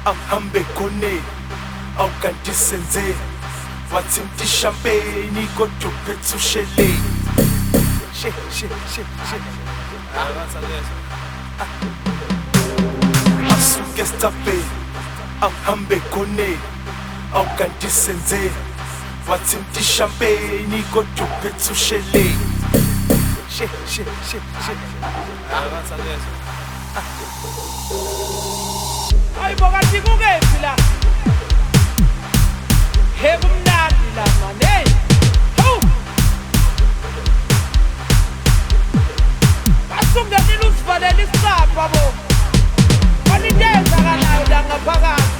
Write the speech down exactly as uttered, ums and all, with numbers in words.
ahambe khone awukanti senze wathinta ishampeni kodwa uphethe ushele she she she she asuke stape ahambe khone awukanti senze wathinta ishampeni kodwa uphethe ushele she she she she Ay bokathi kukephi la He kumnandi la man hey ho Asungena usivalela isapha bo Kwalideza kanayo la ngaphakathi